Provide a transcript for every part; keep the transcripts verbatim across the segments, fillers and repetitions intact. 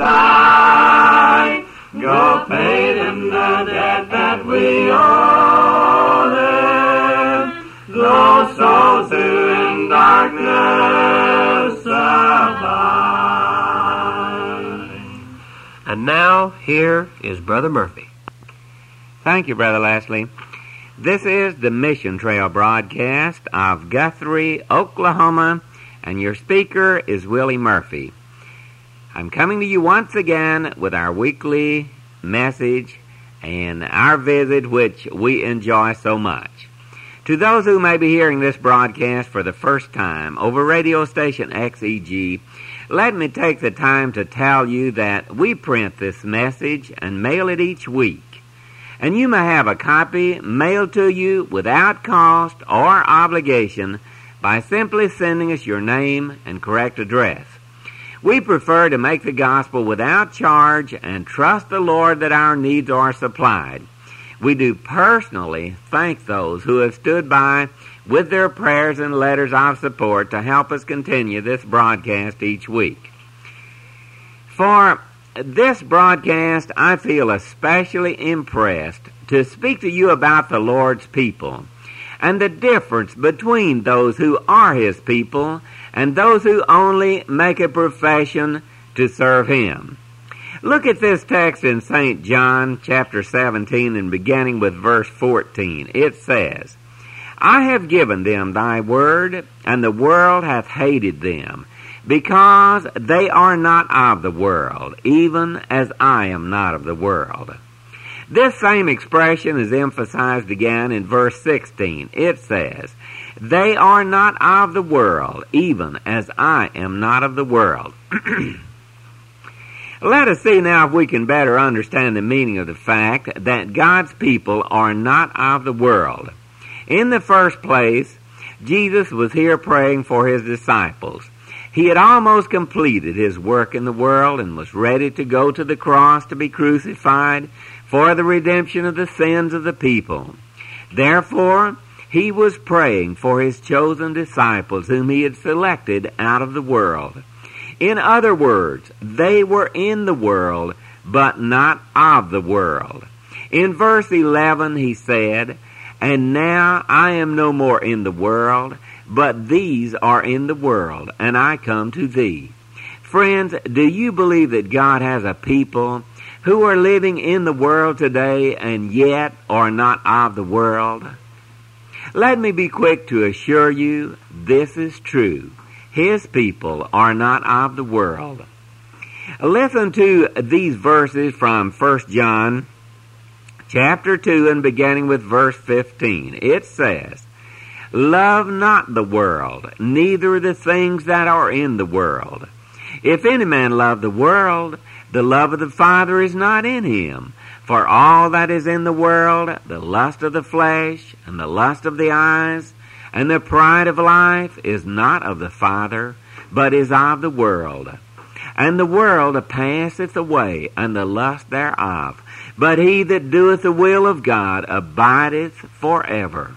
die. Go pay them the debt that we owe them. Those souls who in darkness abide. And now, here is Brother Murphy. Thank you, Brother Leslie. This is the Mission Trail broadcast of Guthrie, Oklahoma, and your speaker is Willie Murphy. I'm coming to you once again with our weekly message and our visit, which we enjoy so much. To those who may be hearing this broadcast for the first time over radio station X E G, let me take the time to tell you that we print this message and mail it each week. And you may have a copy mailed to you without cost or obligation by simply sending us your name and correct address. We prefer to make the gospel without charge and trust the Lord that our needs are supplied. We do personally thank those who have stood by with their prayers and letters of support to help us continue this broadcast each week. For this broadcast, I feel especially impressed to speak to you about the Lord's people and the difference between those who are His people and those who only make a profession to serve Him. Look at this text in Saint John chapter seventeen and beginning with verse fourteen. It says, I have given them thy word, and the world hath hated them, because they are not of the world, even as I am not of the world. This same expression is emphasized again in verse sixteen. It says, they are not of the world, even as I am not of the world. Let us see now if we can better understand the meaning of the fact that God's people are not of the world. In the first place, Jesus was here praying for His disciples. He had almost completed His work in the world and was ready to go to the cross to be crucified for the redemption of the sins of the people. Therefore, He was praying for His chosen disciples whom He had selected out of the world. In other words, they were in the world, but not of the world. In verse eleven, He said, and now I am no more in the world, but these are in the world, and I come to thee. Friends, do you believe that God has a people who are living in the world today and yet are not of the world? Let me be quick to assure you this is true. His people are not of the world. Listen to these verses from First John chapter two and beginning with verse fifteen. It says, love not the world, neither the things that are in the world. If any man love the world, the love of the Father is not in him. For all that is in the world, the lust of the flesh, and the lust of the eyes, and the pride of life, is not of the Father, but is of the world. And the world passeth away, and the lust thereof. But he that doeth the will of God abideth forever.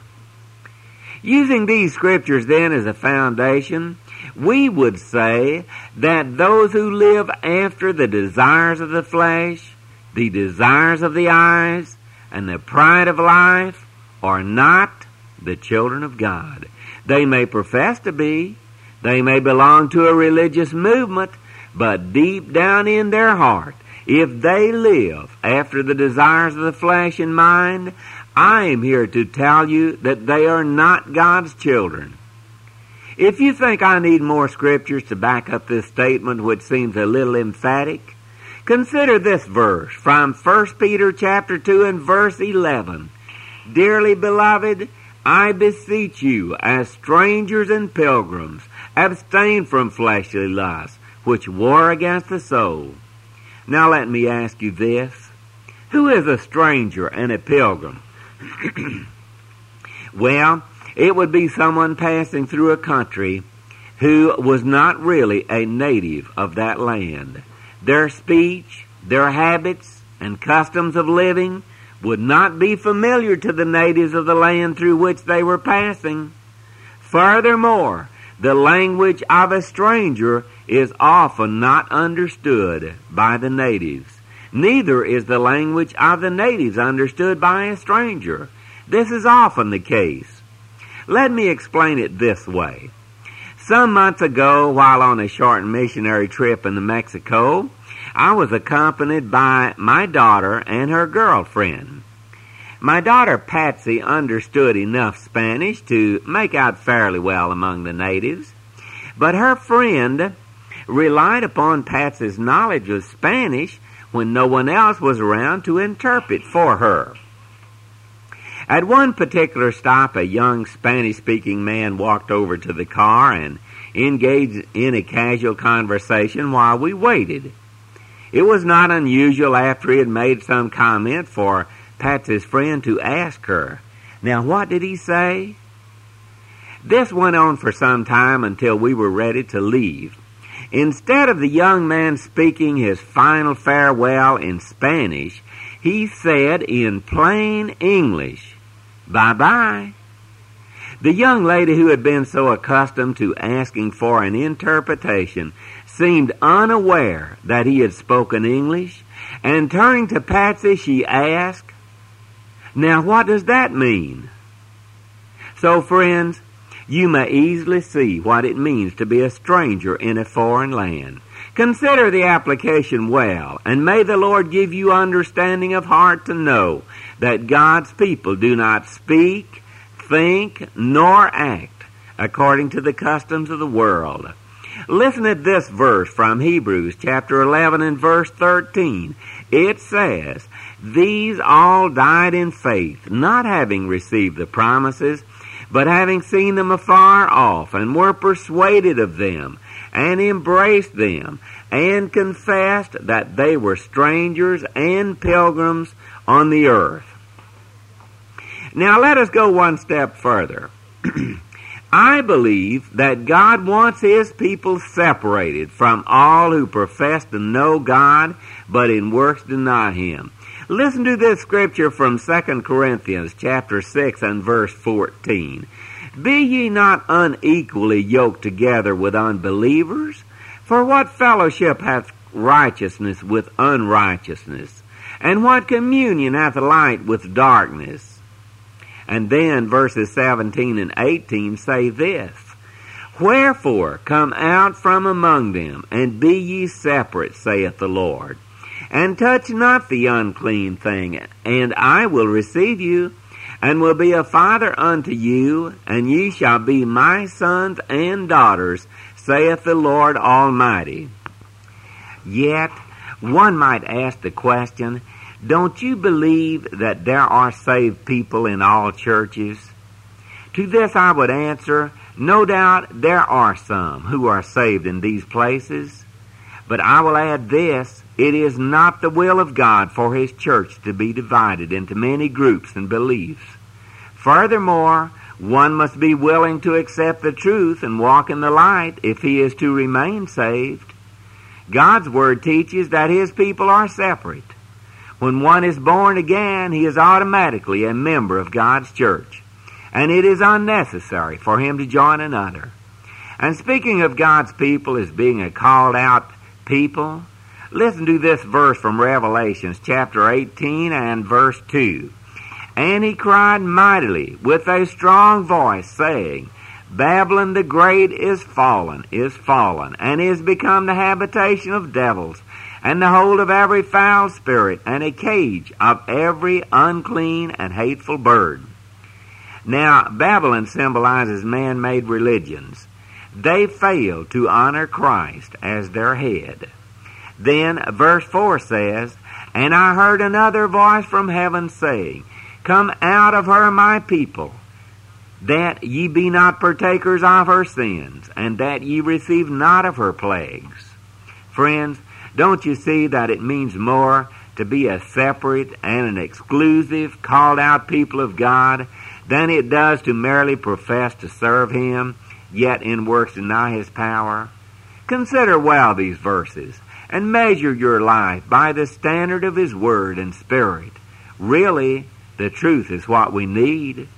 Using these scriptures then as a foundation, we would say that those who live after the desires of the flesh, the desires of the eyes, and the pride of life are not the children of God. They may profess to be, they may belong to a religious movement, but deep down in their heart, if they live after the desires of the flesh and mind, I am here to tell you that they are not God's children. If you think I need more scriptures to back up this statement, which seems a little emphatic, consider this verse from First Peter chapter two and verse eleven. Dearly beloved, I beseech you, as strangers and pilgrims, abstain from fleshly lusts, which war against the soul. Now let me ask you this. Who is a stranger and a pilgrim? Well, it would be someone passing through a country who was not really a native of that land. Their speech, their habits, and customs of living would not be familiar to the natives of the land through which they were passing. Furthermore, the language of a stranger is often not understood by the natives. Neither is the language of the natives understood by a stranger. This is often the case. Let me explain it this way. Some months ago, while on a short missionary trip in Mexico, I was accompanied by my daughter and her girlfriend. My daughter Patsy understood enough Spanish to make out fairly well among the natives, but her friend relied upon Patsy's knowledge of Spanish when no one else was around to interpret for her. At one particular stop, a young Spanish-speaking man walked over to the car and engaged in a casual conversation while we waited. It was not unusual after he had made some comment for Patsy's friend to ask her, "Now what did he say?" This went on for some time until we were ready to leave. Instead of the young man speaking his final farewell in Spanish, he said in plain English, "Bye-bye." The young lady who had been so accustomed to asking for an interpretation seemed unaware that he had spoken English, and turning to Patsy, she asked, "Now what does that mean?" So, friends, you may easily see what it means to be a stranger in a foreign land. Consider the application well, and may the Lord give you understanding of heart to know that God's people do not speak, think, nor act according to the customs of the world. Listen at this verse from Hebrews chapter eleven and verse thirteen. It says, "These all died in faith, not having received the promises, but having seen them afar off, and were persuaded of them, and embraced them, and confessed that they were strangers and pilgrims on the earth." Now let us go one step further. I believe that God wants His people separated from all who profess to know God, but in works deny Him. Listen to this scripture from Second Corinthians chapter six and verse fourteen. "Be ye not unequally yoked together with unbelievers? For what fellowship hath righteousness with unrighteousness? And what communion hath light with darkness?" And then verses seventeen and eighteen say this, "Wherefore come out from among them, and be ye separate, saith the Lord, and touch not the unclean thing, and I will receive you, and will be a father unto you, and ye shall be my sons and daughters, saith the Lord Almighty." Yet, one might ask the question, don't you believe that there are saved people in all churches? To this I would answer, no doubt there are some who are saved in these places. But I will add this, it is not the will of God for His church to be divided into many groups and beliefs. Furthermore, one must be willing to accept the truth and walk in the light if he is to remain saved. God's Word teaches that His people are separate. When one is born again, he is automatically a member of God's church, and it is unnecessary for him to join another. And speaking of God's people as being a called out people, listen to this verse from Revelations chapter eighteen and verse two. "And he cried mightily with a strong voice, saying, Babylon the great is fallen, is fallen, and is become the habitation of devils, and the hold of every foul spirit, and a cage of every unclean and hateful bird." Now, Babylon symbolizes man-made religions. They fail to honor Christ as their head. Then, verse four says, "And I heard another voice from heaven saying, Come out of her, my people, that ye be not partakers of her sins, and that ye receive not of her plagues." Friends, don't you see that it means more to be a separate and an exclusive, called-out people of God than it does to merely profess to serve Him, yet in works deny His power? Consider well these verses, and measure your life by the standard of His Word and Spirit. Really, the truth is what we need.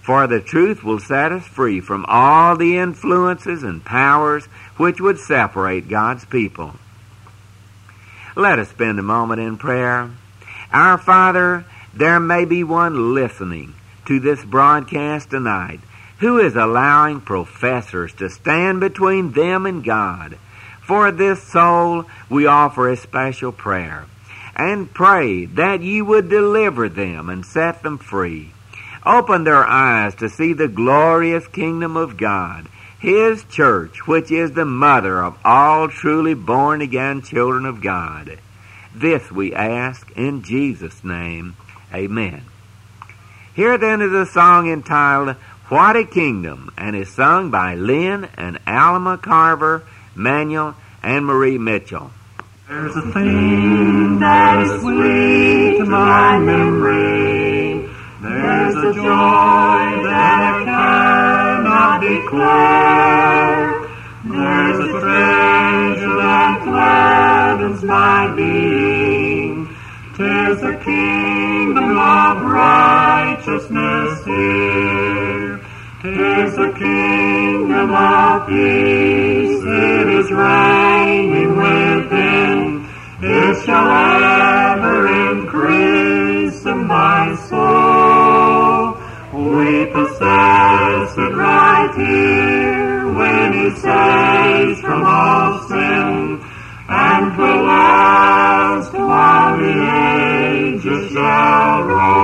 for the truth will set us free from all the influences and powers which would separate God's people. Let us spend a moment in prayer. Our Father, there may be one listening to this broadcast tonight who is allowing professors to stand between them and God. For this soul, we offer a special prayer and pray that you would deliver them and set them free. Open their eyes to see the glorious kingdom of God, His church, which is the mother of all truly born-again children of God. This we ask in Jesus' name. Amen. Here then is a song entitled, What a Kingdom, and is sung by Lynn and Alma Carver, Manuel, and Marie Mitchell. There's a thing that is sweet to my memory. There's a joy that I cannot declare. There's a treasure that gladdens my being. 'Tis the kingdom of righteousness here. 'Tis the kingdom of peace. It is reigning within. It shall ever increase in my soul. We possess it right here when He saves from all sin, and will last while the ages shall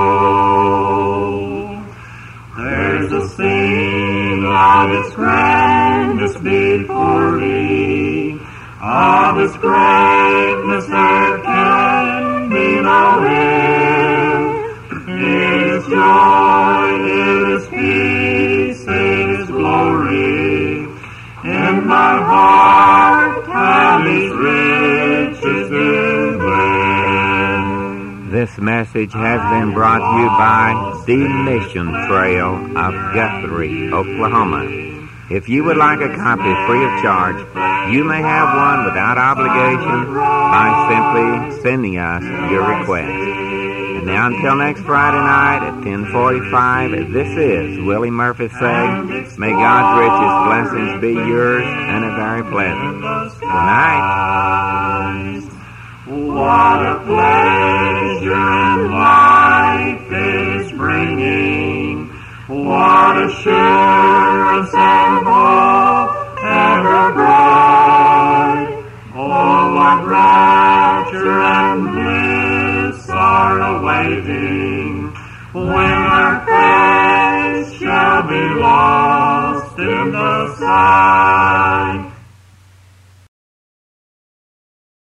roll. There's a scene of His grandness before me. Of His greatness there can be no end. It is joy, it is peace, it is glory. In my heart and His riches is blend. This message has been brought to you by the Mission Trail of Guthrie, Oklahoma. If you would like a copy free of charge, you may have one without obligation by simply sending us your request. And now until next Friday night at ten forty-five, this is Willie Murphy saying, may God's richest blessings be yours and a very pleasant. Good night. What a pleasure in life is bringing. What assurance and hope ever bright. Oh, what rapture and bliss are awaiting when our face shall be lost in the sight.